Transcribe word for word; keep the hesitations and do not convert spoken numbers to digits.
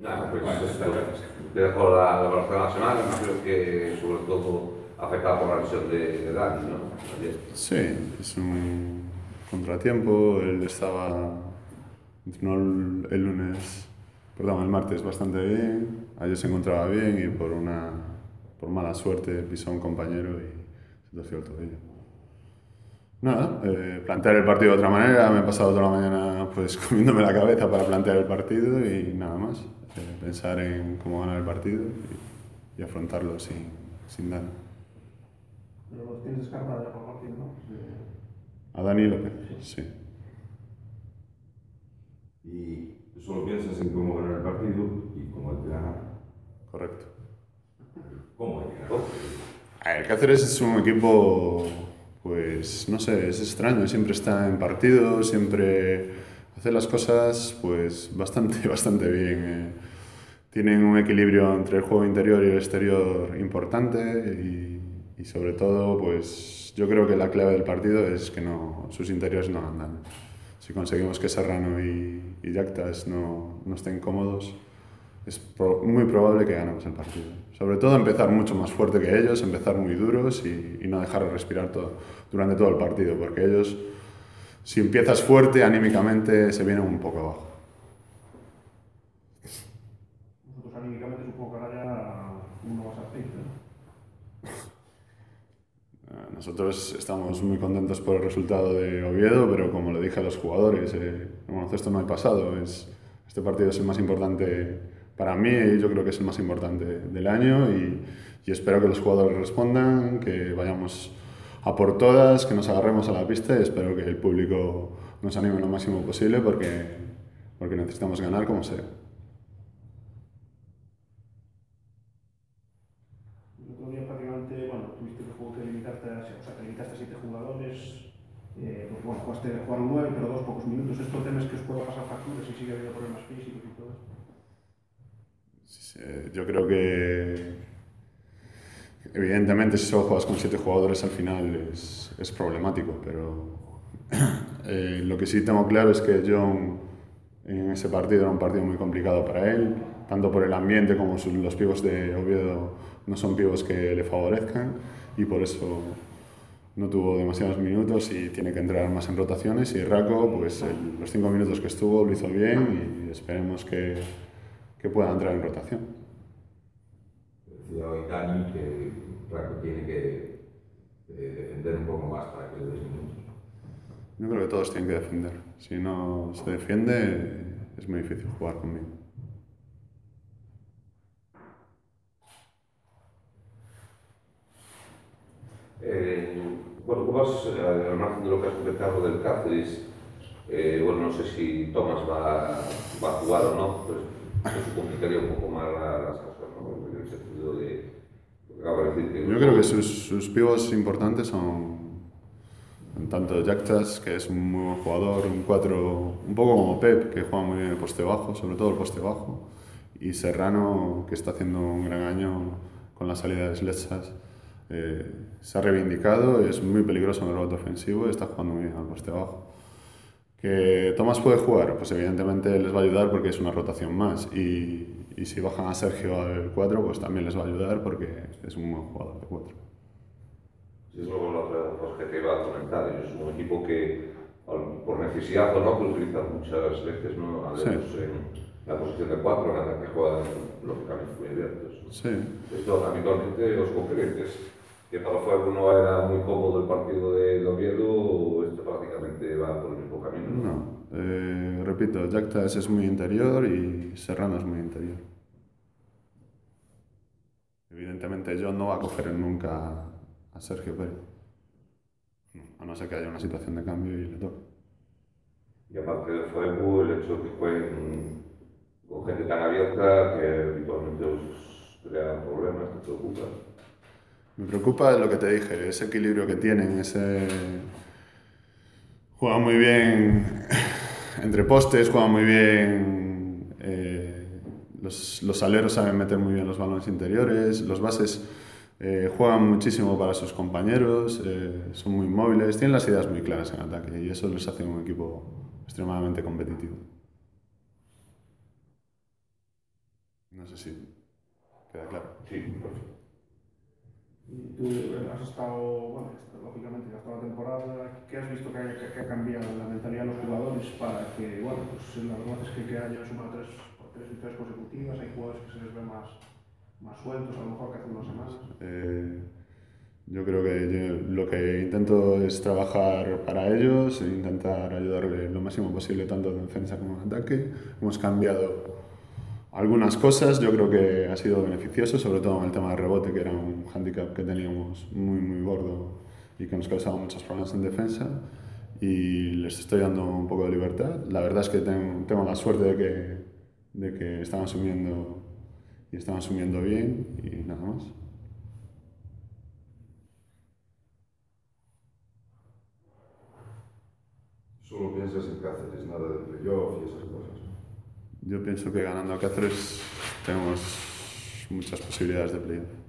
Nada, pues Bueno, esto, muchas gracias. te dejo la, la valoración a la semana, creo que sobre todo afectada por la lesión de, de Dani, ¿no? Ayer. Sí, es un contratiempo. Él estaba, entrenó el, el lunes, perdón, el martes bastante bien. Ayer se encontraba bien y por una, por mala suerte pisó a un compañero y se torció el tobillo. Nada, eh, plantear el partido de otra manera. Me he pasado toda la mañana pues comiéndome la cabeza para plantear el partido y nada más. Eh, pensar en cómo ganar el partido y, y afrontarlo sin, sin daño. Pero los tienes descartados ya por el partido, ¿no? De... A Dani López, sí. Y tú solo piensas en cómo ganar el partido y cómo hay que ganar. Correcto. ¿Cómo hay que ganar? A ver, Cáceres es un equipo, pues no sé, es extraño, siempre está en partido, siempre hace las cosas pues bastante, bastante bien. Eh. Tienen un equilibrio entre el juego interior y el exterior importante y, y sobre todo pues yo creo que la clave del partido es que no, sus interiores no andan. Si conseguimos que Serrano y, y Yactas no, no estén cómodos, es pro, muy probable que ganemos el partido. Sobre todo empezar mucho más fuerte que ellos, empezar muy duros y, y no dejar de respirar todo, durante todo el partido, porque ellos, si empiezas fuerte, anímicamente se vienen un poco abajo. Nosotros anímicamente supongo que ahora ya uno más aceite, ¿no? Nosotros estamos muy contentos por el resultado de Oviedo, pero como le dije a los jugadores, eh, en baloncesto no hay pasado. Es, este partido es el más importante para mí y yo creo que es el más importante del año y, y espero que los jugadores respondan, que vayamos a por todas, que nos agarremos a la pista y espero que el público nos anime lo máximo posible porque, porque necesitamos ganar como sea. El otro día prácticamente, bueno, tuviste que, jugar, que limitarte a, o sea, te limitaste a siete jugadores, eh, pues bueno, jugaste, jugaron nueve, pero dos pocos minutos. ¿Esto temes que os pueda pasar facturas y sigue habiendo problemas físicos y todo esto? Sí, sí, yo creo que evidentemente si solo juegas con siete jugadores al final es, es problemático, pero eh, lo que sí tengo claro es que John en ese partido era un partido muy complicado para él, tanto por el ambiente como sus, los pibos de Oviedo no son pibos que le favorezcan y por eso no tuvo demasiados minutos y tiene que entrar más en rotaciones y Raco pues el, los cinco minutos que estuvo lo hizo bien y esperemos que, que pueda entrar en rotación. Decía hoy Dani que Raco tiene que eh, defender un poco más para que le des minutos. Yo creo que todos tienen que defender. Si no se defiende, es muy difícil jugar conmigo. Eh, bueno, tú vas, eh, al margen de lo que has comentado del Cáceres, eh, bueno, no sé si Tomás va, va a jugar o no, pues eso complicaría un poco más las cosas, ¿no? En el sentido de lo que acaba de decir que Yo creo que sus, sus pibos importantes son tanto Yactas, que es un muy buen jugador, un cuatro, un poco como Pep, que juega muy bien el poste bajo, sobre todo el poste bajo, y Serrano, que está haciendo un gran año con la salida de Sletsas. Eh, se ha reivindicado, es muy peligroso en el rebote ofensivo y está jugando muy bien al poste bajo. ¿Que Tomás puede jugar? Pues evidentemente les va a ayudar porque es una rotación más y, y si bajan a Sergio al cuatro, pues también les va a ayudar porque es un buen jugador de cuatro. Sí, es luego la otra cosa que te iba a comentar. Es un equipo que, por necesidad o no, que utiliza muchas veces, ¿no? A Sí. en la posición de cuatro, en ataque juegan lógicamente muy abiertos. Sí. Esto habitualmente los conferentes, que para Fuego no era muy cómodo el partido de, de Oviedo, esto prácticamente va por el mismo camino. No, eh, repito, Yactas es muy interior y Serrano es muy interior. Evidentemente John no va a coger nunca a Sergio Pérez, a no ser que haya una situación de cambio y le toque. Y aparte de Fuego, el hecho de que jueguen con gente tan abierta que habitualmente os crea problemas, ¿te preocupa? Me preocupa lo que te dije, ese equilibrio que tienen, ese... Juegan muy bien entre postes, juegan muy bien... Eh, los, los aleros saben meter muy bien los balones interiores, los bases eh, juegan muchísimo para sus compañeros, eh, son muy móviles, tienen las ideas muy claras en ataque y eso les hace un equipo extremadamente competitivo. no sé si queda claro. Sí, perfecto. Y tú has estado, bueno, lógicamente ya has estado la temporada, ¿qué has visto que, ha- que, que ha cambiado la mentalidad de los jugadores para que, bueno, pues la verdad es que, que haya sumado tres, tres victorias consecutivas, hay jugadores que se les ve más, más sueltos a lo mejor que hace unas semanas? Eh, yo creo que yo lo que intento es trabajar para ellos e intentar ayudarle lo máximo posible tanto en defensa como en ataque. Hemos cambiado algunas cosas, yo creo que ha sido beneficioso, sobre todo en el tema de rebote, que era un hándicap que teníamos muy muy gordo y que nos causaba muchos problemas en defensa, y les estoy dando un poco de libertad. La verdad es que tengo, tengo la suerte de que, de que están asumiendo y están asumiendo bien y nada más. Solo piensas en Cáceres, nada de playoff y esas cosas. Yo pienso que ganando a Cáceres tenemos muchas posibilidades de playoff.